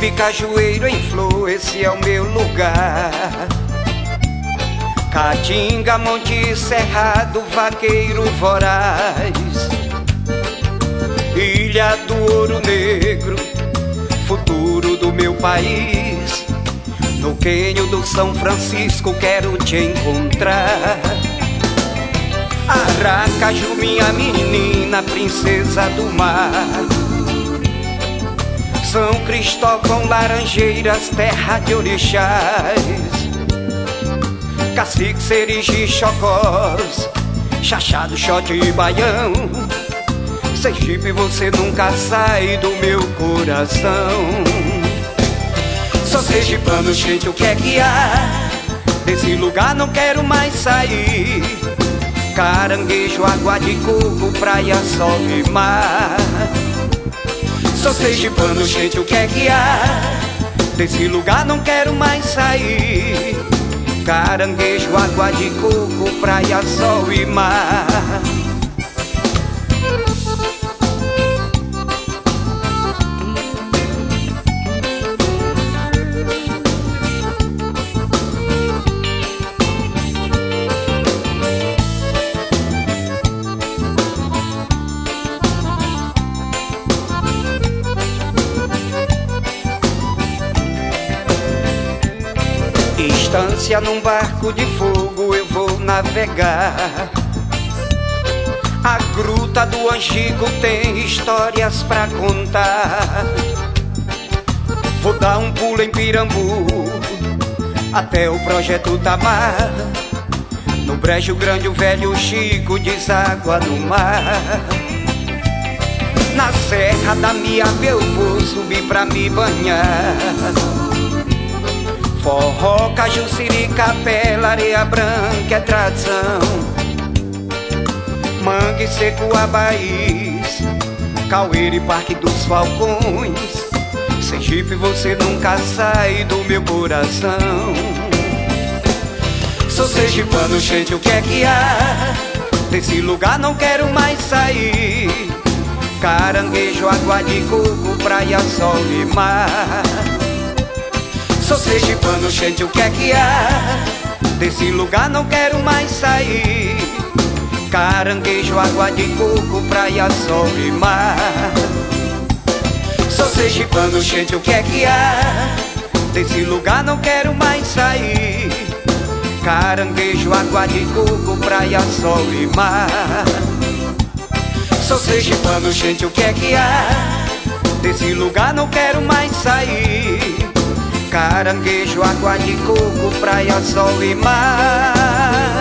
Sergipe, Cajueiro em flor, esse é o meu lugar. Caatinga, Monte Cerrado, Vaqueiro Voraz, Ilha do Ouro Negro, futuro do meu país. No quênio do São Francisco quero te encontrar. Aracaju, minha menina, princesa do mar. São Cristóvão, Laranjeiras, terra de orixás. Cacique, Serigi, Chocós, Chachado, Xote e Baião. Sergipe, você nunca sai do meu coração. Sou sergipano, gente, o que é que há? Desse lugar não quero mais sair. Caranguejo, água de coco, praia, sol e mar. Sou sergipano, gente, o que é que há? Desse lugar não quero mais sair. Caranguejo, água de coco, praia, sol e mar. Estância num barco de fogo eu vou navegar. A gruta do Angico tem histórias pra contar. Vou dar um pulo em Pirambu até o Projeto Tamar. No Brejo Grande o velho Chico deságua no mar. Na Serra da Miabe eu vou subir pra me banhar. Forró, caju, siri, capela, areia branca é tradição. Mangue Seco, Abaís, Caueiro e Parque dos Falcões. Sergipe, você nunca sai do meu coração. Sou sergipano, gente, o que é que há? Desse lugar não quero mais sair. Caranguejo, água de coco, praia, sol e mar. Sou sergipano, gente, o que é que há? Desse lugar não quero mais sair. Caranguejo, água de coco, praia, sol e mar. Sou sergipano, gente, o que é que há? Desse lugar não quero mais sair. Caranguejo, água de coco, praia, sol e mar. Sou sergipano, gente, o que é que há? Desse lugar não quero mais sair. Caranguejo, água de coco, praia, sol e mar.